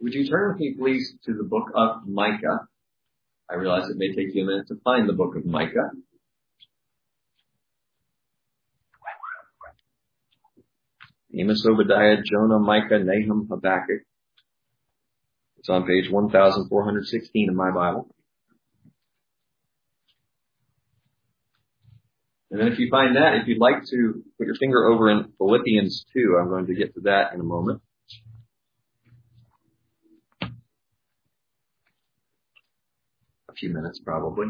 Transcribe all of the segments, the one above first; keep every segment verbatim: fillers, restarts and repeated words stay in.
Would you turn with me, please, to the book of Micah? I realize it may take you a minute to find the book of Micah. Amos, Obadiah, Jonah, Micah, Nahum, Habakkuk. It's on page one thousand four hundred sixteen in my Bible. And then if you find that, if you'd like to put your finger over in Philippians two, I'm going to get to that in a moment. A few minutes probably.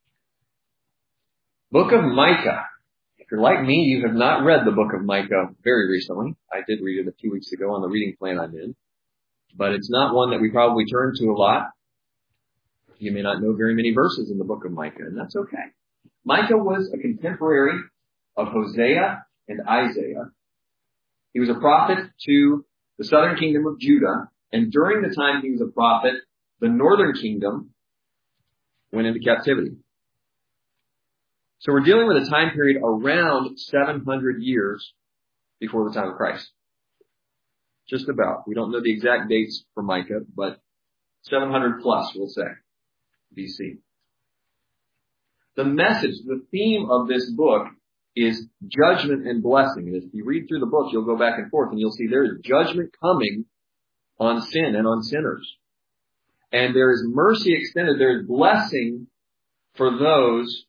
Book of Micah. If you're like me, you have not read the book of Micah very recently. I did read it a few weeks ago on the reading plan I'm in. But it's not one that we probably turn to a lot. You may not know very many verses in the book of Micah, and that's okay. Micah was a contemporary of Hosea and Isaiah. He was a prophet to the southern kingdom of Judah, and during the time he was a prophet, the northern kingdom went into captivity. So we're dealing with a time period around seven hundred years before the time of Christ. Just about. We don't know the exact dates for Micah, but seven hundred plus, we'll say, B C. The message, the theme of this book is judgment and blessing. And if you read through the book, you'll go back and forth and you'll see there is judgment coming on sin and on sinners. And there is mercy extended. There is blessing for those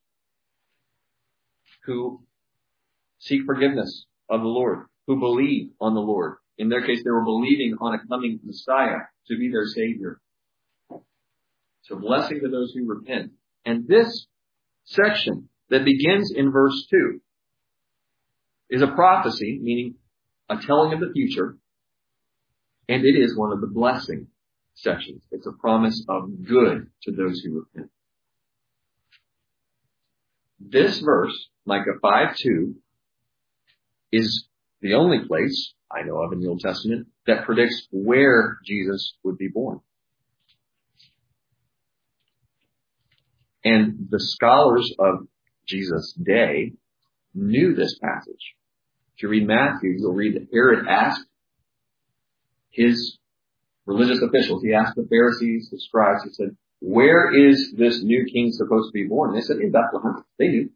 who seek forgiveness of the Lord, who believe on the Lord. In their case, they were believing on a coming Messiah to be their Savior. So blessing to those who repent. And this section that begins in verse two is a prophecy, meaning a telling of the future. And it is one of the blessing sections. It's a promise of good to those who repent. This verse, Micah five two, is the only place I know of in the Old Testament that predicts where Jesus would be born. And the scholars of Jesus' day knew this passage. If you read Matthew, you'll read that Herod asked his religious officials, he asked the Pharisees, the scribes, he said, where is this new king supposed to be born? And they said, in Bethlehem. They knew.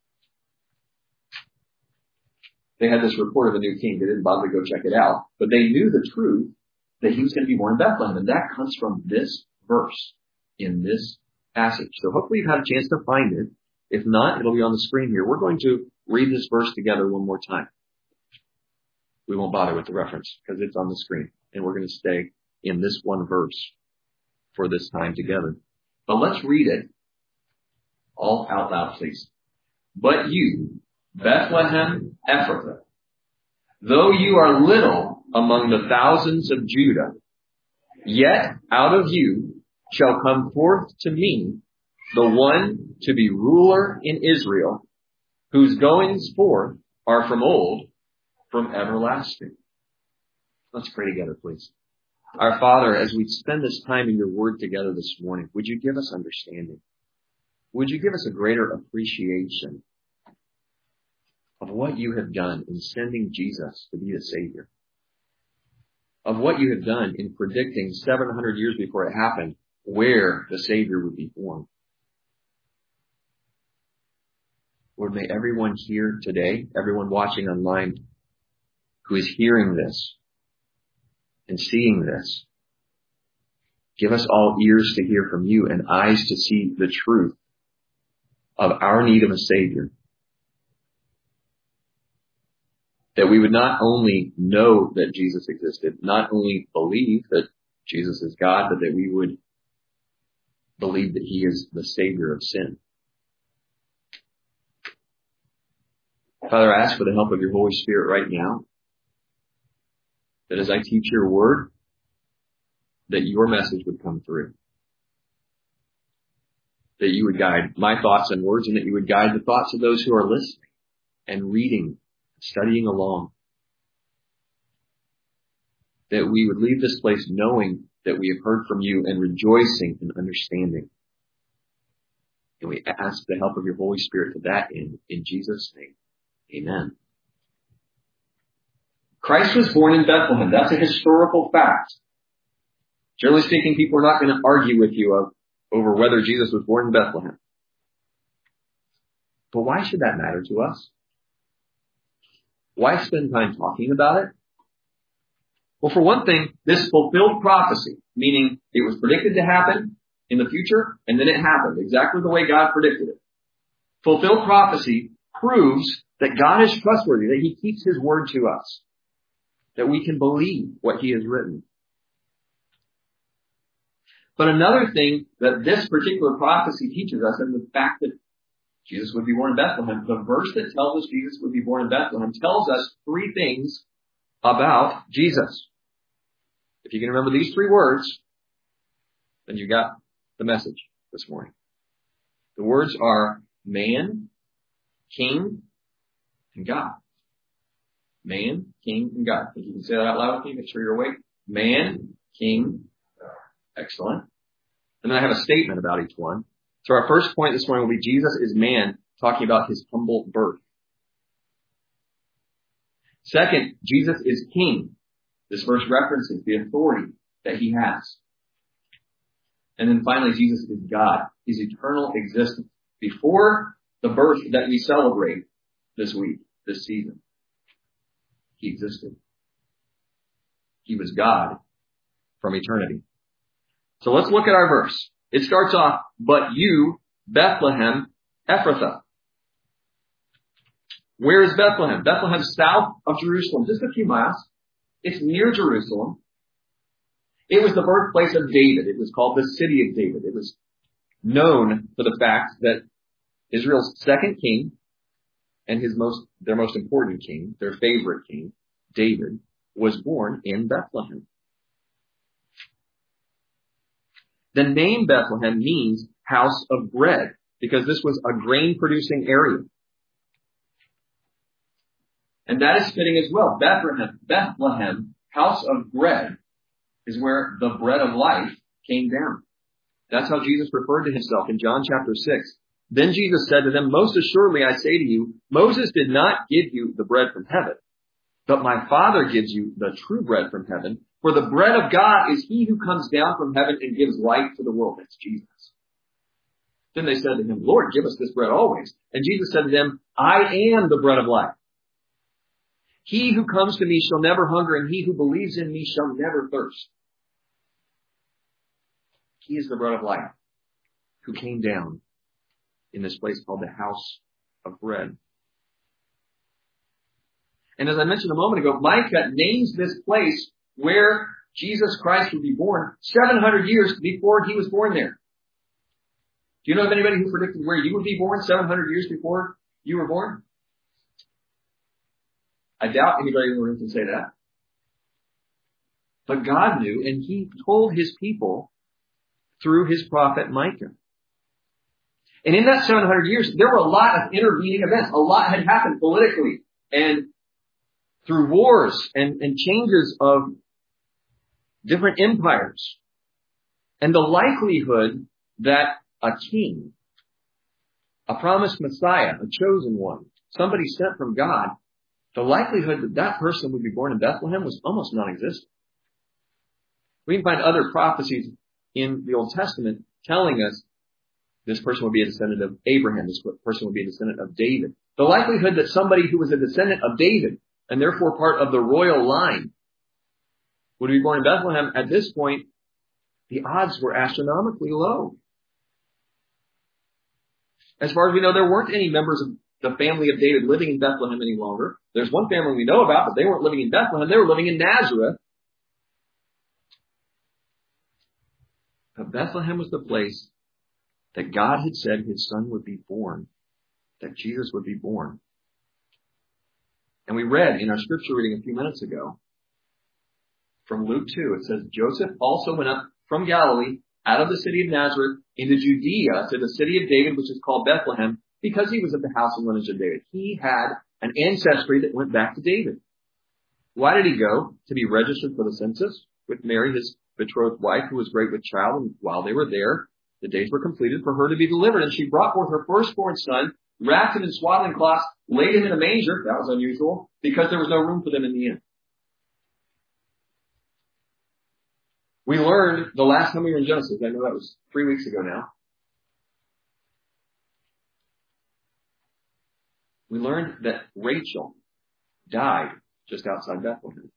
They had this report of a new king. They didn't bother to go check it out. But they knew the truth that he was going to be born in Bethlehem. And that comes from this verse in this passage. So hopefully you've had a chance to find it. If not, it'll be on the screen here. We're going to read this verse together one more time. We won't bother with the reference because it's on the screen. And we're going to stay in this one verse for this time together. But let's read it all out loud, please. But you, Bethlehem Ephrathah, though you are little among the thousands of Judah, yet out of you shall come forth to me the one to be ruler in Israel, whose goings forth are from old, from everlasting. Let's pray together, please. Our Father, as we spend this time in your word together this morning, would you give us understanding? Would you give us a greater appreciation of what you have done in sending Jesus to be the Savior? Of what you have done in predicting seven hundred years before it happened where the Savior would be born. Lord, may everyone here today, everyone watching online who is hearing this and seeing this, give us all ears to hear from you and eyes to see the truth of our need of a Savior. That we would not only know that Jesus existed, not only believe that Jesus is God, but that we would believe that he is the Savior of sin. Father, I ask for the help of your Holy Spirit right now, that as I teach your word, that your message would come through. That you would guide my thoughts and words, and that you would guide the thoughts of those who are listening and reading, studying along. That we would leave this place knowing that we have heard from you and rejoicing in understanding. And we ask the help of your Holy Spirit to that end. In Jesus' name, amen. Christ was born in Bethlehem. That's a historical fact. Generally speaking, people are not going to argue with you of, over whether Jesus was born in Bethlehem. But why should that matter to us? Why spend time talking about it? Well, for one thing, this fulfilled prophecy, meaning it was predicted to happen in the future, and then it happened exactly the way God predicted it. Fulfilled prophecy proves that God is trustworthy, that he keeps his word to us, that we can believe what he has written. But another thing that this particular prophecy teaches us, and the fact that Jesus would be born in Bethlehem, the verse that tells us Jesus would be born in Bethlehem tells us three things about Jesus. If you can remember these three words, then you got the message this morning. The words are man, king, and God. Man, king, and God. If you can say that out loud with me, make sure you're awake. Man, king, excellent. And then I have a statement about each one. So our first point this morning will be Jesus is man, talking about his humble birth. Second, Jesus is king. This verse references the authority that he has. And then finally, Jesus is God, his eternal existence. Before the birth that we celebrate this week, this season, he existed. He was God from eternity. So let's look at our verse. It starts off, but you, Bethlehem, Ephrathah. Where is Bethlehem? Bethlehem, south of Jerusalem, just a few miles. It's near Jerusalem. It was the birthplace of David. It was called the city of David. It was known for the fact that Israel's second king and his most, their most important king, their favorite king, David, was born in Bethlehem. The name Bethlehem means house of bread because this was a grain producing area. And that is fitting as well. Bethlehem, Bethlehem, house of bread, is where the bread of life came down. That's how Jesus referred to himself in John chapter six. Then Jesus said to them, most assuredly I say to you, Moses did not give you the bread from heaven, but my Father gives you the true bread from heaven. For the bread of God is he who comes down from heaven and gives life to the world. That's Jesus. Then they said to him, Lord, give us this bread always. And Jesus said to them, I am the bread of life. He who comes to me shall never hunger, and he who believes in me shall never thirst. He is the bread of life who came down in this place called the house of bread. And as I mentioned a moment ago, Micah names this place where Jesus Christ would be born seven hundred years before he was born there. Do you know of anybody who predicted where you would be born seven hundred years before you were born? I doubt anybody in the room can say that. But God knew, and he told his people through his prophet Micah. And in that seven hundred years, there were a lot of intervening events. A lot had happened politically and through wars and, and changes of different empires. And the likelihood that a king, a promised Messiah, a chosen one, somebody sent from God, the likelihood that that person would be born in Bethlehem was almost non-existent. We can find other prophecies in the Old Testament telling us this person would be a descendant of Abraham, this person would be a descendant of David. The likelihood that somebody who was a descendant of David, and therefore part of the royal line, would be born in Bethlehem, at this point, the odds were astronomically low. As far as we know, there weren't any members of the family of David living in Bethlehem any longer. There's one family we know about, but they weren't living in Bethlehem. They were living in Nazareth. But Bethlehem was the place that God had said his son would be born, that Jesus would be born. And we read in our scripture reading a few minutes ago from Luke two, it says, Joseph also went up from Galilee out of the city of Nazareth into Judea to the city of David, which is called Bethlehem, because he was of the house and lineage of David. He had an ancestry that went back to David. Why did he go? To be registered for the census with Mary, his betrothed wife, who was great with child. And while they were there, the days were completed for her to be delivered. And she brought forth her firstborn son, wrapped him in swaddling cloths, laid him in a manger. That was unusual, because there was no room for them in the inn. We learned the last time we were in Genesis, I know that was three weeks ago now, we learned that Rachel died just outside Bethlehem.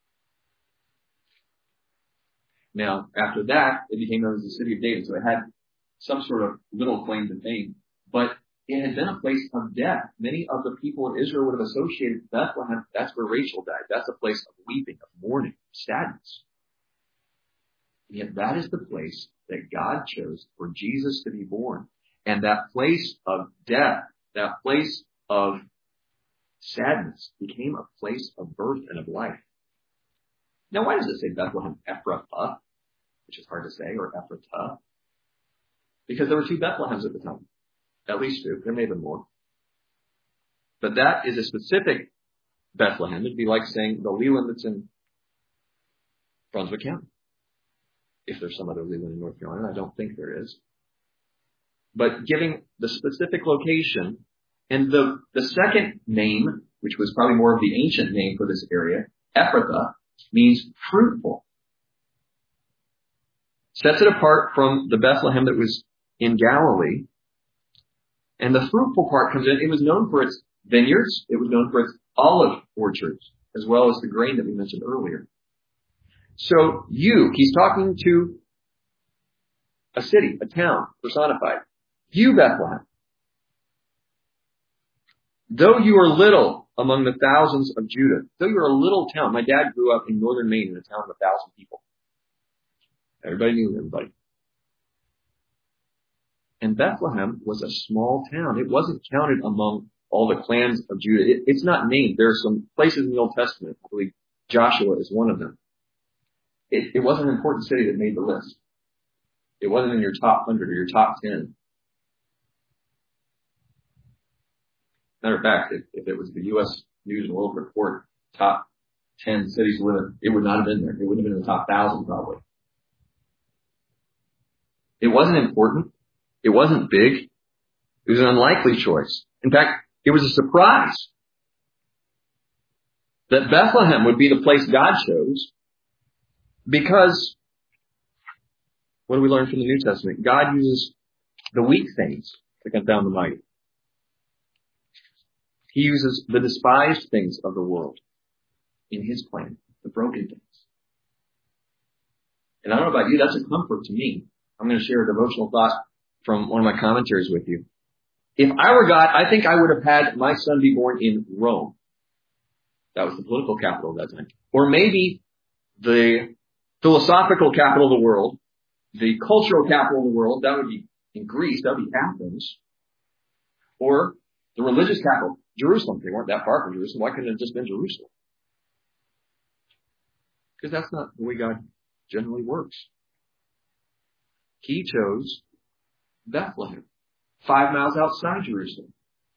Now, after that, it became known as the city of David, so it had some sort of little claim to fame, but it had been a place of death. Many of the people in Israel would have associated Bethlehem. That's where Rachel died. That's a place of weeping, of mourning, of sadness. And yet that is the place that God chose for Jesus to be born. And that place of death, that place of sadness became a place of birth and of life. Now, why does it say Bethlehem Ephrathah, which is hard to say, or Ephratah? Because there were two Bethlehems at the time. At least two. There may have been more. But that is a specific Bethlehem. It'd be like saying the Leland that's in Brunswick County. If there's some other Leland in North Carolina, I don't think there is. But giving the specific location, and the, the second name, which was probably more of the ancient name for this area, Ephrathah, means fruitful. Sets it apart from the Bethlehem that was in Galilee. And the fruitful part comes in. It was known for its vineyards. It was known for its olive orchards, as well as the grain that we mentioned earlier. So you, he's talking to a city, a town, personified. You, Bethlehem, though you are little among the thousands of Judah, though you're a little town. My dad grew up in northern Maine in a town of a thousand people. Everybody knew everybody. And Bethlehem was a small town. It wasn't counted among all the clans of Judah. It, it's not named. There are some places in the Old Testament. I believe Joshua is one of them. It, it wasn't an important city that made the list. It wasn't in your top hundred or your top ten. Matter of fact, if, if it was the U S News and World Report top ten cities to live in, it would not have been there. It wouldn't have been in the top thousand probably. It wasn't important. It wasn't big. It was an unlikely choice. In fact, it was a surprise that Bethlehem would be the place God chose, because what do we learn from the New Testament? God uses the weak things to confound the mighty. He uses the despised things of the world in his plan, the broken things. And I don't know about you, that's a comfort to me. I'm going to share a devotional thought from one of my commentaries with you. If I were God, I think I would have had my son be born in Rome. That was the political capital of that time. Or maybe the philosophical capital of the world, the cultural capital of the world, that would be in Greece, that would be Athens. Or the religious capital, Jerusalem. They weren't that far from Jerusalem. Why couldn't it have just been Jerusalem? Because that's not the way God generally works. He chose Bethlehem, five miles outside Jerusalem.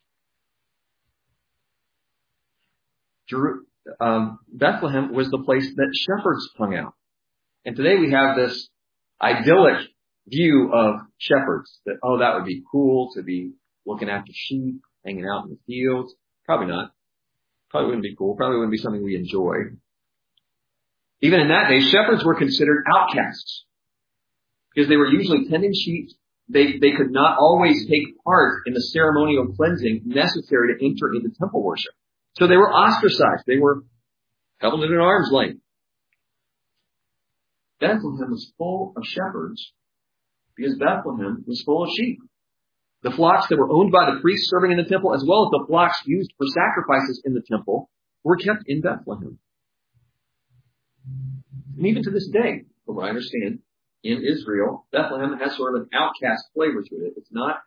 Jeru- um, Bethlehem was the place that shepherds hung out. And today we have this idyllic view of shepherds, that, oh, that would be cool to be looking after sheep, hanging out in the fields. Probably not. Probably wouldn't be cool. Probably wouldn't be something we enjoy. Even in that day, shepherds were considered outcasts because they were usually tending sheep. They, they could not always take part in the ceremonial cleansing necessary to enter into temple worship. So they were ostracized. They were held at an arm's length. Bethlehem was full of shepherds because Bethlehem was full of sheep. The flocks that were owned by the priests serving in the temple, as well as the flocks used for sacrifices in the temple, were kept in Bethlehem. And even to this day, from what I understand, in Israel, Bethlehem has sort of an outcast flavor to it. It's not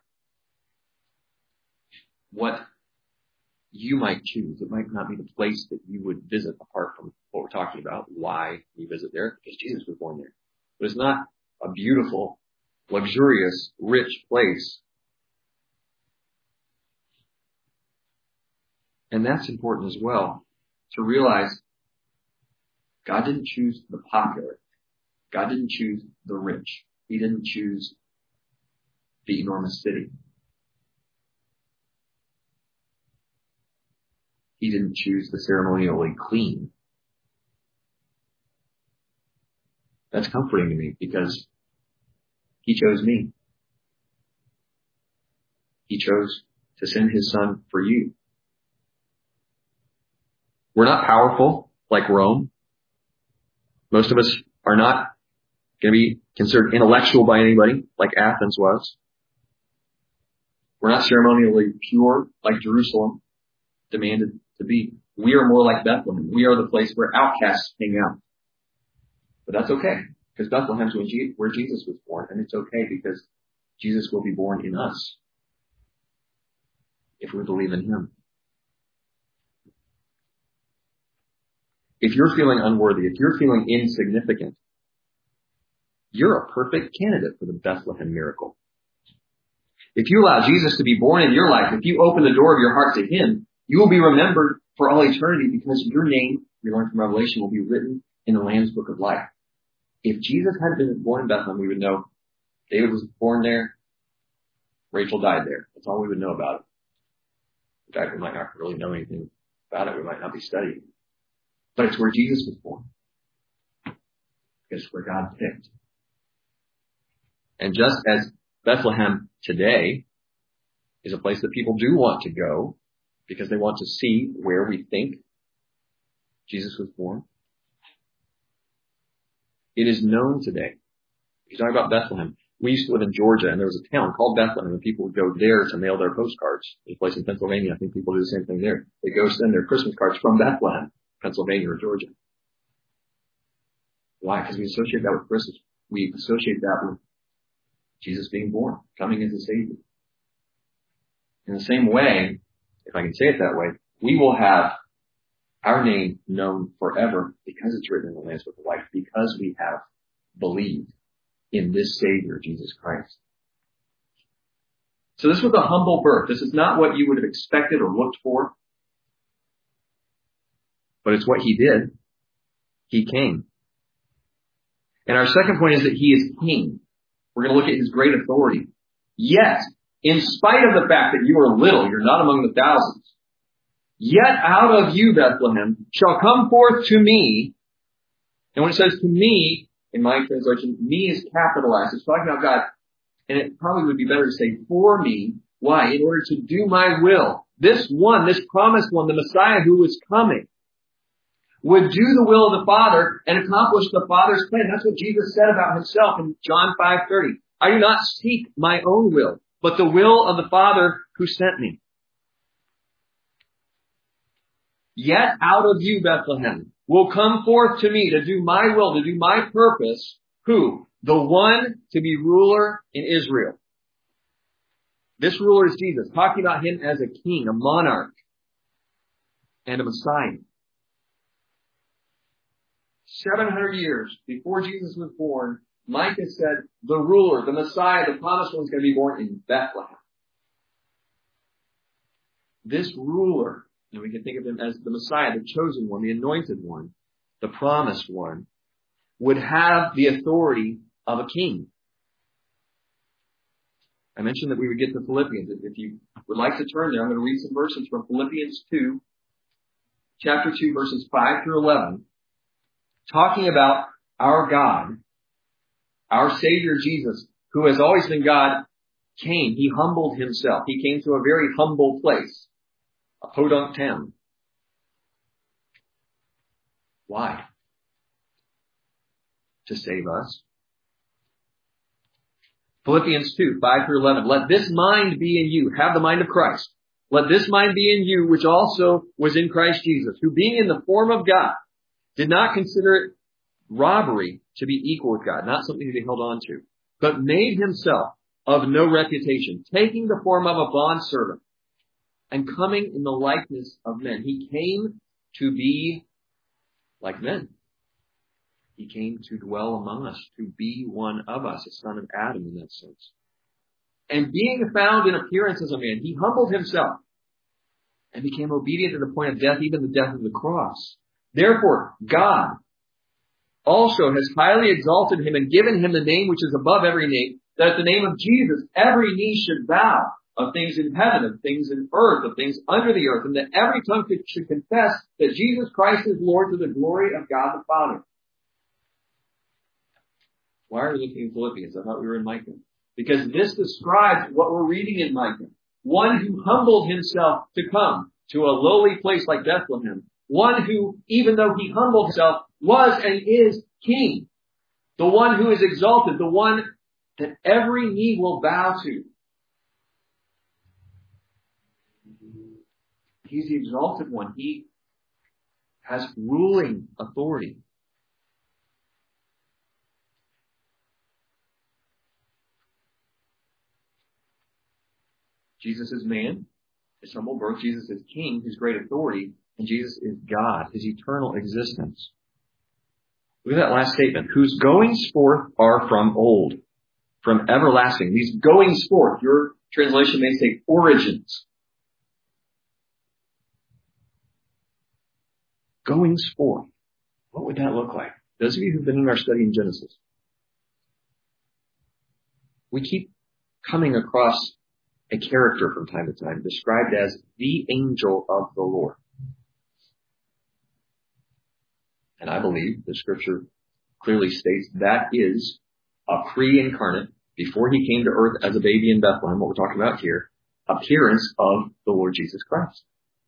what you might choose. It might not be the place that you would visit apart from what we're talking about, why you visit there, because Jesus was born there. But it's not a beautiful, luxurious, rich place. And that's important as well, to realize God didn't choose the popular. God didn't choose the rich. He didn't choose the enormous city. He didn't choose the ceremonially clean. That's comforting to me because he chose me. He chose to send his son for you. We're not powerful like Rome. Most of us are not going to be considered intellectual by anybody like Athens was. We're not ceremonially pure like Jerusalem demanded to be. We are more like Bethlehem. We are the place where outcasts hang out. But that's okay, because Bethlehem's where Jesus was born, and it's okay because Jesus will be born in us if we believe in him. If you're feeling unworthy, if you're feeling insignificant, you're a perfect candidate for the Bethlehem miracle. If you allow Jesus to be born in your life, if you open the door of your heart to him, you will be remembered for all eternity because your name, we learn from Revelation, will be written in the Lamb's Book of Life. If Jesus had been born in Bethlehem, we would know David was born there, Rachel died there. That's all we would know about it. In fact, we might not really know anything about it. We might not be studying. But it's where Jesus was born. It's where God picked. And just as Bethlehem today is a place that people do want to go because they want to see where we think Jesus was born, it is known today. If you're talking about Bethlehem, we used to live in Georgia, and there was a town called Bethlehem, and people would go there to mail their postcards. There's a place in Pennsylvania, I think people do the same thing there. They go send their Christmas cards from Bethlehem, Pennsylvania or Georgia. Why? Because we associate that with Christmas. We associate that with Jesus being born, coming as a Savior. In the same way, if I can say it that way, we will have our name known forever because it's written in the Lamb's Book of Life, because we have believed in this Savior, Jesus Christ. So this was a humble birth. This is not what you would have expected or looked for, but it's what he did. He came. And our second point is that he is king. We're going to look at his great authority. Yet, in spite of the fact that you are little, you're not among the thousands, yet out of you, Bethlehem, shall come forth to me. And when it says to me, in my translation, me is capitalized. It's talking about God. And it probably would be better to say for me. Why? In order to do my will. This one, this promised one, the Messiah who was coming, would do the will of the Father and accomplish the Father's plan. That's what Jesus said about himself in John five thirty. I do not seek my own will, but the will of the Father who sent me. Yet out of you, Bethlehem, will come forth to me to do my will, to do my purpose. Who? The one to be ruler in Israel. This ruler is Jesus, talking about him as a king, a monarch, and a Messiah. seven hundred years before Jesus was born, Micah said, the ruler, the Messiah, the promised one is going to be born in Bethlehem. This ruler, and we can think of him as the Messiah, the chosen one, the anointed one, the promised one, would have the authority of a king. I mentioned that we would get to Philippians. If you would like to turn there, I'm going to read some verses from Philippians two, chapter two, verses five through eleven, talking about our God, our Savior Jesus, who has always been God, came. He humbled himself. He came to a very humble place, a podunk town. Why? To save us. Philippians two, five through eleven. Let this mind be in you. Have the mind of Christ. Let this mind be in you, which also was in Christ Jesus, who being in the form of God, did not consider it robbery to be equal with God, not something to be held on to, but made himself of no reputation, taking the form of a bondservant and coming in the likeness of men. He came to be like men. He came to dwell among us, to be one of us, a son of Adam in that sense. And being found in appearance as a man, he humbled himself and became obedient to the point of death, even the death of the cross. Therefore, God also has highly exalted him and given him the name which is above every name, that at the name of Jesus every knee should bow, of things in heaven, of things in earth, of things under the earth, and that every tongue should confess that Jesus Christ is Lord, to the glory of God the Father. Why are we looking in Philippians? I thought we were in Micah. Because this describes what we're reading in Micah. One who humbled himself to come to a lowly place like Bethlehem. One who, even though he humbled himself, was and is king. The one who is exalted. The one that every knee will bow to. He's the exalted one. He has ruling authority. Jesus is man, his humble birth. Jesus is king, his great authority. And Jesus is God, his eternal existence. Look at that last statement. Whose goings forth are from old, from everlasting. These goings forth, your translation may say origins. Goings forth. What would that look like? Those of you who've been in our study in Genesis, we keep coming across a character from time to time described as the angel of the Lord. And I believe the scripture clearly states that is a pre-incarnate, before he came to earth as a baby in Bethlehem, what we're talking about here, appearance of the Lord Jesus Christ.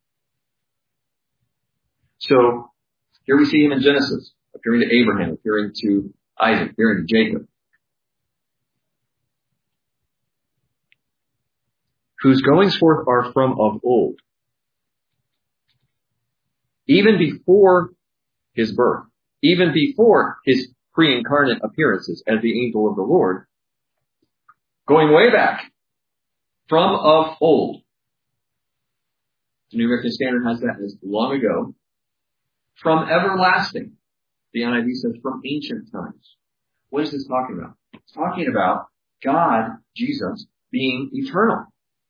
So here we see him in Genesis, appearing to Abraham, appearing to Isaac, appearing to Jacob. Whose goings forth are from of old. Even before his birth, even before his pre-incarnate appearances as the angel of the Lord, going way back, from of old. The New American Standard has that as long ago. From everlasting. The N I V says from ancient times. What is this talking about? It's talking about God, Jesus, being eternal.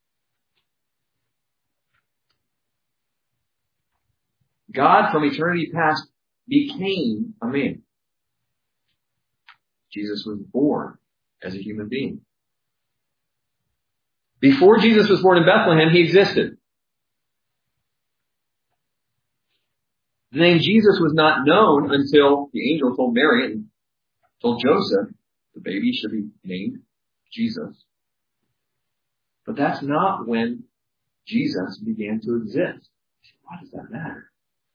God from eternity past became a man. Jesus was born as a human being. Before Jesus was born in Bethlehem, he existed. The name Jesus was not known until the angel told Mary and told Joseph the baby should be named Jesus. But that's not when Jesus began to exist. Why does that matter?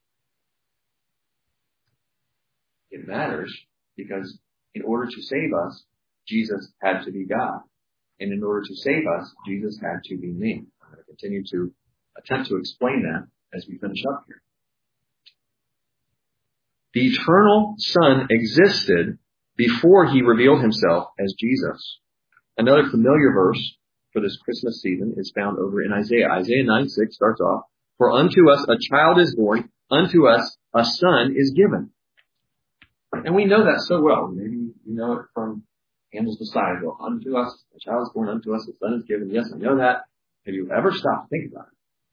It matters because in order to save us, Jesus had to be God. And in order to save us, Jesus had to be man. I'm going to continue to attempt to explain that as we finish up here. The eternal Son existed before he revealed himself as Jesus. Another familiar verse for this Christmas season is found over in Isaiah. Isaiah nine six starts off, for unto us a child is born, unto us a son is given. And we know that so well. Maybe you know it from Handel's Messiah. Well, unto us a child is born, unto us a son is given. Yes, I know that. Have you ever stopped to think about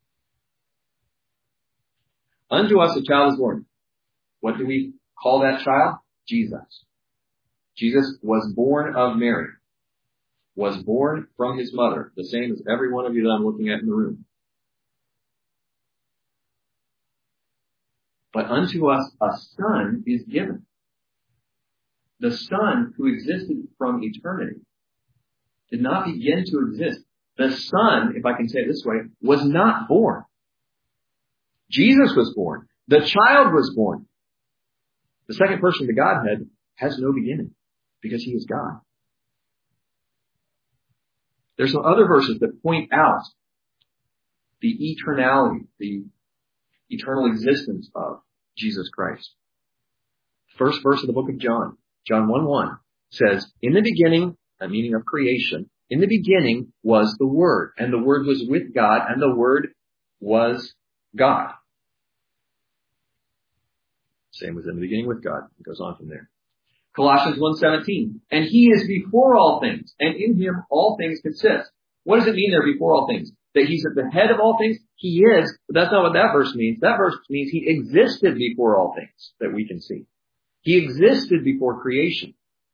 it? Unto us a child is born. What do we call that child? Jesus. Jesus was born of Mary. Was born from his mother. The same as every one of you that I'm looking at in the room. But unto us a son is given. The Son who existed from eternity did not begin to exist. The Son, if I can say it this way, was not born. Jesus was born. The child was born. The second person of the Godhead has no beginning because he is God. There's some other verses that point out the eternality, the eternal existence of Jesus Christ. First verse of the book of John. John one one says, in the beginning, a meaning of creation, in the beginning was the Word, and the Word was with God, and the Word was God. Same was in the beginning with God. It goes on from there. Colossians one seventeen, and he is before all things, and in him all things consist. What does it mean there, before all things? That he's at the head of all things? He is, but that's not what that verse means. That verse means he existed before all things that we can see. He existed before creation.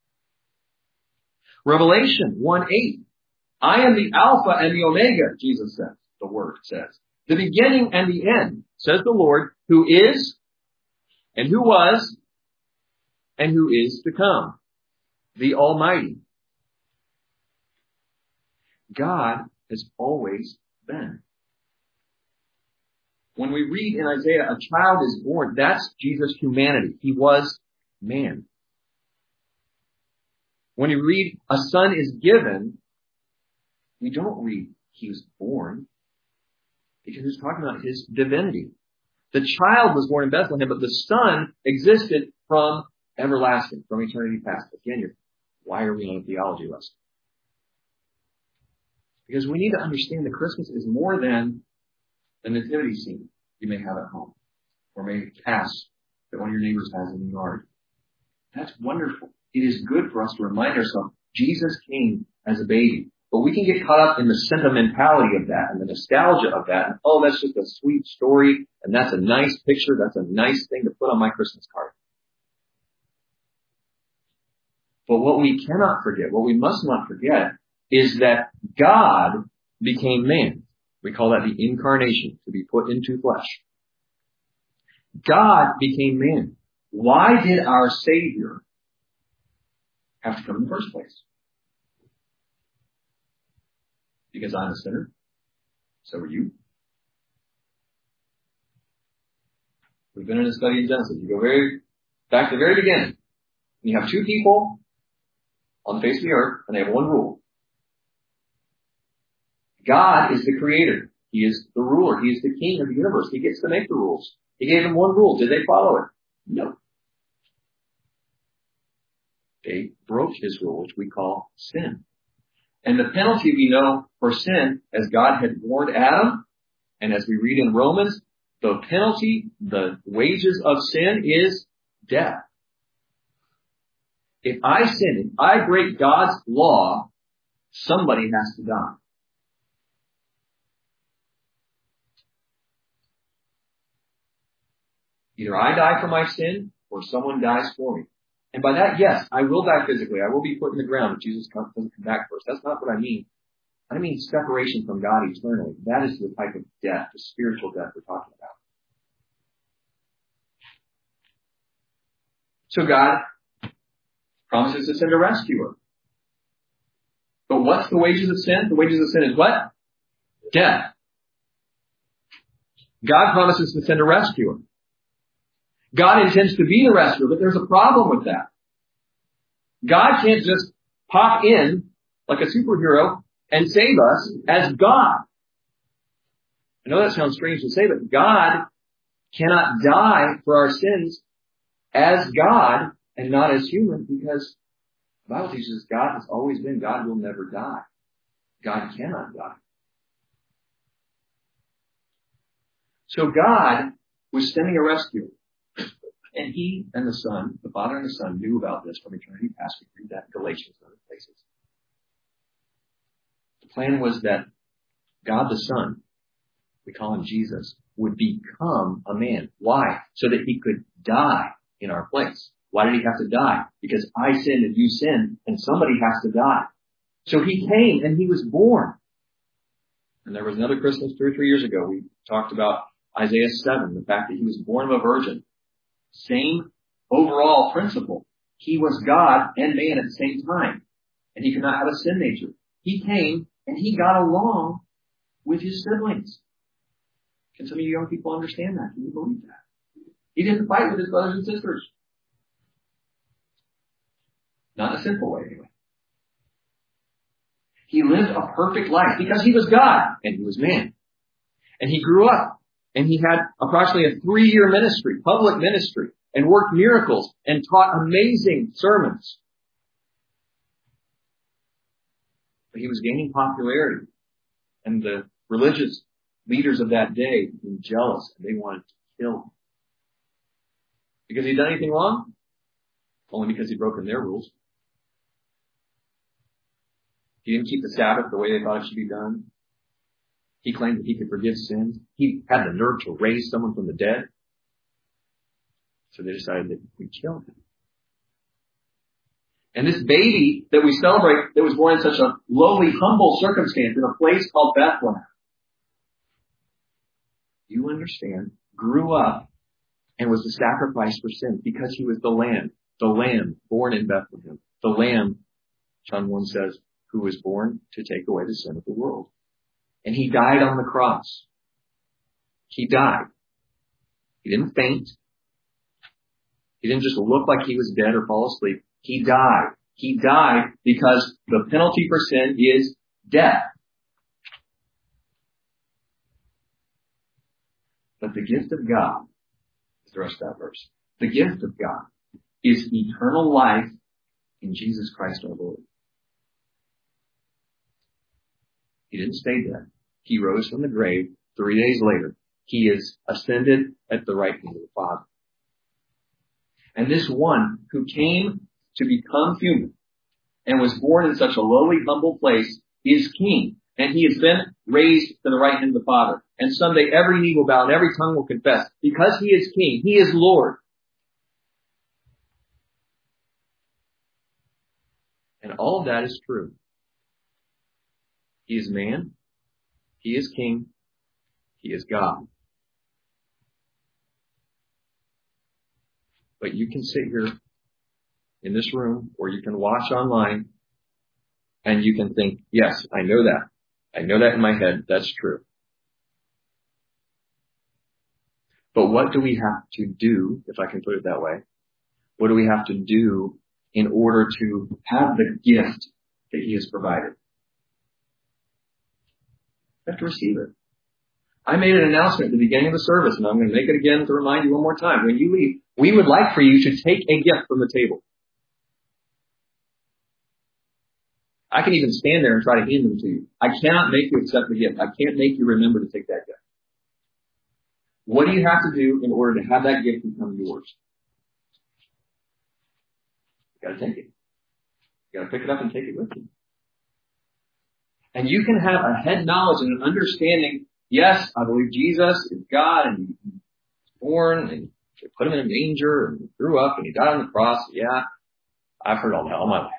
Revelation one eight. I am the Alpha and the Omega, Jesus says. The Word says. The beginning and the end, says the Lord, who is, and who was, and who is to come. the Almighty. God has always been. When we read in Isaiah, a child is born, that's Jesus' humanity. He was man. When we read, a son is given, we don't read, he was born, because he's talking about his divinity. The child was born in Bethlehem, but the son existed from everlasting, from eternity past. Again, you're, why are we on a theology lesson? Because we need to understand that Christmas is more than the nativity scene you may have at home, or maybe pass that one of your neighbors has in the yard. That's wonderful. It is good for us to remind ourselves Jesus came as a baby. But we can get caught up in the sentimentality of that and the nostalgia of that. And, oh, that's just a sweet story. And that's a nice picture. That's a nice thing to put on my Christmas card. But what we cannot forget, what we must not forget, is that God became man. We call that the incarnation, to be put into flesh. God became man. Why did our Savior have to come in the first place? Because I'm a sinner. So are you. We've been in a study in Genesis. You go very back to the very beginning. And you have two people on the face of the earth, and they have one rule. God is the creator. He is the ruler. He is the king of the universe. He gets to make the rules. He gave them one rule. Did they follow it? No. They broke his rule, which we call sin. And the penalty we know for sin, as God had warned Adam, and as we read in Romans, the penalty, the wages of sin is death. If I sin, if I break God's law, somebody has to die. Either I die for my sin, or someone dies for me. And by that, yes, I will die physically. I will be put in the ground if Jesus doesn't come back first. That's not what I mean. I mean separation from God eternally. That is the type of death, the spiritual death we're talking about. So God promises to send a rescuer. But what's the wages of sin? The wages of sin is what? Death. God promises to send a rescuer. God intends to be the rescuer, but there's a problem with that. God can't just pop in like a superhero and save us as God. I know that sounds strange to say, but God cannot die for our sins as God and not as human, because the Bible teaches us God has always been. God will never die. God cannot die. So God was sending a rescuer. And he and the Son, the Father and the Son, knew about this from eternity past. We read that in Galatians and other places. The plan was that God the Son, we call him Jesus, would become a man. Why? So that he could die in our place. Why did he have to die? Because I sinned and you sinned, and somebody has to die. So he came and he was born. And there was another Christmas two or three years ago. We talked about Isaiah seven, the fact that he was born of a virgin. Same overall principle. He was God and man at the same time. And he could not have a sin nature. He came and he got along with his siblings. Can some of you young people understand that? Can you believe that? He didn't fight with his brothers and sisters. Not in a sinful way, anyway. He lived a perfect life because he was God and he was man. And he grew up. And he had approximately a three-year ministry, public ministry, and worked miracles and taught amazing sermons. But he was gaining popularity. And the religious leaders of that day became jealous, and they wanted to kill him. Because he'd done anything wrong? Only because he'd broken their rules. He didn't keep the Sabbath the way they thought it should be done. He claimed that he could forgive sins. He had the nerve to raise someone from the dead. So they decided that we'd kill him. And this baby that we celebrate, that was born in such a lowly, humble circumstance in a place called Bethlehem, you understand, grew up and was the sacrifice for sin because he was the lamb, the lamb born in Bethlehem the Lamb, John one says, who was born to take away the sin of the world. And he died on the cross. He died. He didn't faint. He didn't just look like he was dead or fall asleep. He died. He died because the penalty for sin is death. But the gift of God, is the rest of that verse, the gift of God is eternal life in Jesus Christ our Lord. He didn't stay dead. He rose from the grave three days later. He is ascended at the right hand of the Father. And this one who came to become human and was born in such a lowly, humble place is King. And he has been raised to the right hand of the Father. And someday every knee will bow and every tongue will confess. Because he is King, he is Lord. And all of that is true. He is man. He is King. He is God. But you can sit here in this room or you can watch online and you can think, yes, I know that. I know that in my head. That's true. But what do we have to do, if I can put it that way? What do we have to do in order to have the gift that he has provided? We have to receive it. I made an announcement at the beginning of the service, and I'm going to make it again to remind you one more time. When you leave, we would like for you to take a gift from the table. I can even stand there and try to hand them to you. I cannot make you accept the gift. I can't make you remember to take that gift. What do you have to do in order to have that gift become yours? You got to take it. You got to pick it up and take it with you. And you can have a head knowledge and an understanding. Yes, I believe Jesus is God and he was born and they put him in a manger and he grew up and he died on the cross. Yeah, I've heard all that all my life.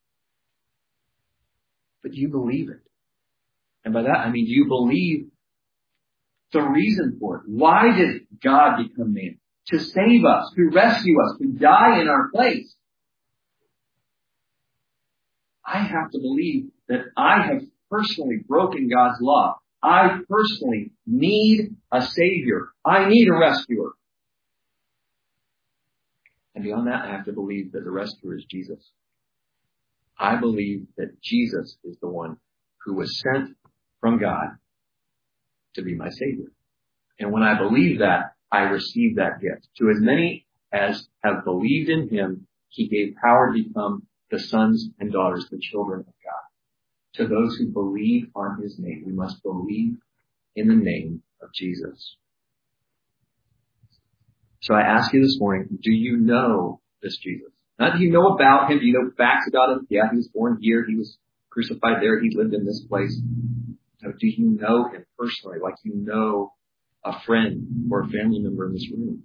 But do you believe it? And by that I mean, do you believe the reason for it? Why did God become man? To save us, to rescue us, to die in our place. I have to believe that I have personally broken God's law. I personally need a Savior. I need a rescuer. And beyond that, I have to believe that the rescuer is Jesus. I believe that Jesus is the one who was sent from God to be my Savior. And when I believe that, I receive that gift. To as many as have believed in him, he gave power to become the sons and daughters, the children of God. To those who believe on his name, we must believe in the name of Jesus. So I ask you this morning, do you know this Jesus? Not do you know about him, do you know facts about him? Yeah, he was born here, he was crucified there, he lived in this place. No, do you know him personally, like you know a friend or a family member in this room?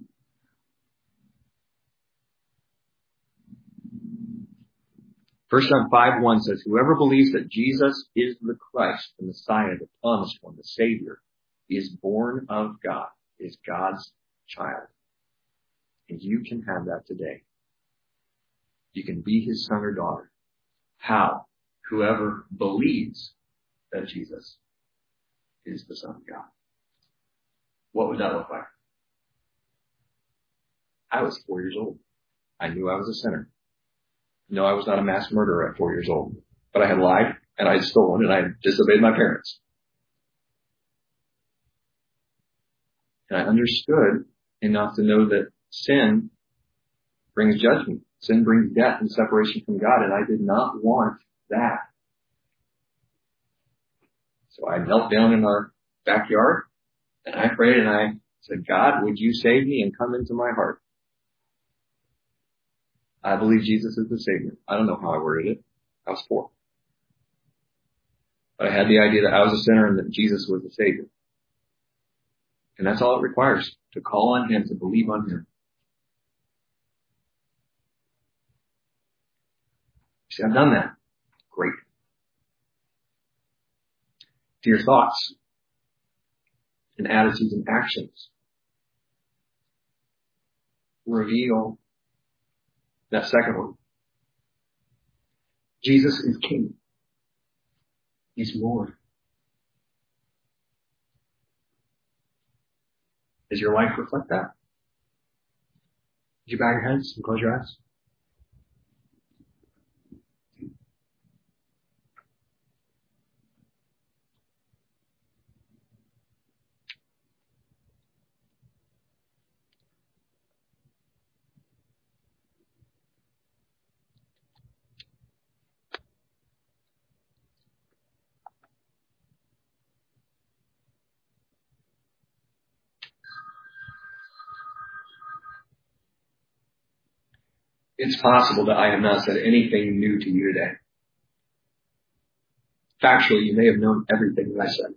First John five one says, whoever believes that Jesus is the Christ, the Messiah, the promised one, the Savior, is born of God, is God's child. And you can have that today. You can be his son or daughter. How? Whoever believes that Jesus is the Son of God. What would that look like? I was four years old. I knew I was a sinner. No, I was not a mass murderer at four years old. But I had lied, and I had stolen, and I had disobeyed my parents. And I understood enough to know that sin brings judgment. Sin brings death and separation from God, and I did not want that. So I knelt down in our backyard, and I prayed, and I said, God, would you save me and come into my heart? I believe Jesus is the Savior. I don't know how I worded it. I was four. But I had the idea that I was a sinner and that Jesus was the Savior. And that's all it requires, to call on him, to believe on him. See, I've done that. Great. To your thoughts and attitudes and actions reveal that second one. Jesus is King. He's Lord. Does your life reflect that? Would you bow your heads and close your eyes? It's possible that I have not said anything new to you today. Factually, you may have known everything that I said.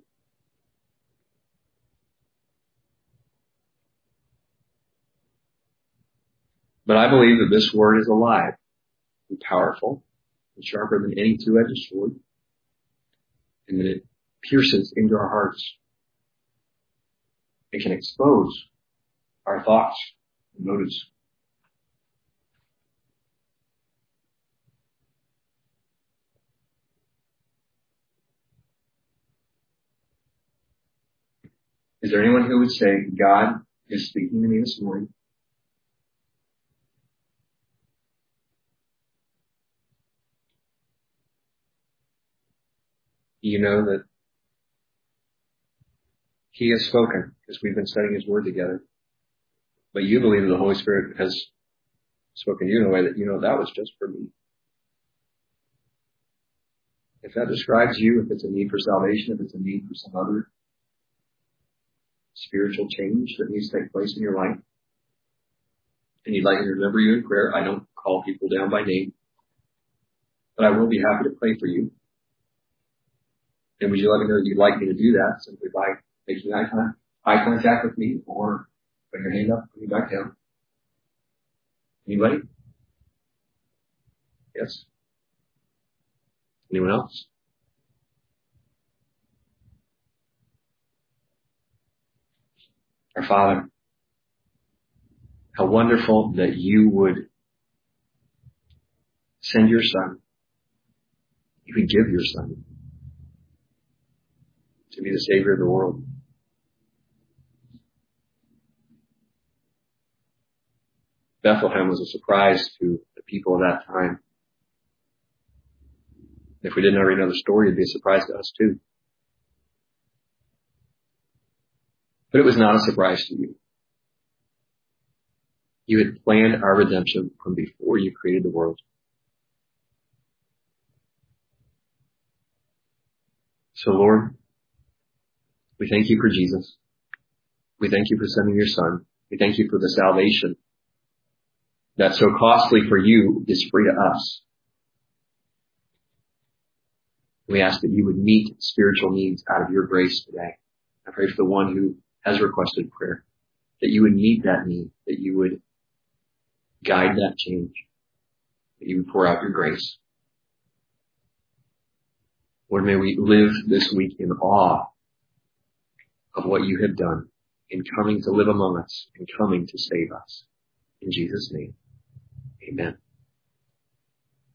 But I believe that this word is alive and powerful and sharper than any two-edged sword, and that it pierces into our hearts. It can expose our thoughts and motives. Is there anyone who would say, God is speaking to me this morning? You know that He has spoken because we've been studying His Word together. But you believe that the Holy Spirit has spoken to you in a way that you know that was just for me. If that describes you, if it's a need for salvation, if it's a need for some other spiritual change that needs to take place in your life, and you'd like me to remember you in prayer, I don't call people down by name, but I will be happy to pray for you. And would you let me know that you'd like me to do that simply by making eye contact, eye contact with me, or putting your hand up, putting it back down? Anybody? Yes? Anyone else? Our Father, how wonderful that you would send your Son. You would give your Son to be the Savior of the world. Bethlehem was a surprise to the people of that time. If we didn't already know the story, it'd be a surprise to us too. But it was not a surprise to you. You had planned our redemption from before you created the world. So Lord, we thank you for Jesus. We thank you for sending your Son. We thank you for the salvation that so costly for you is free to us. We ask that you would meet spiritual needs out of your grace today. I pray for the one who has requested prayer, that you would meet that need, that you would guide that change, that you would pour out your grace. Lord, may we live this week in awe of what you have done in coming to live among us and coming to save us. In Jesus' name, amen.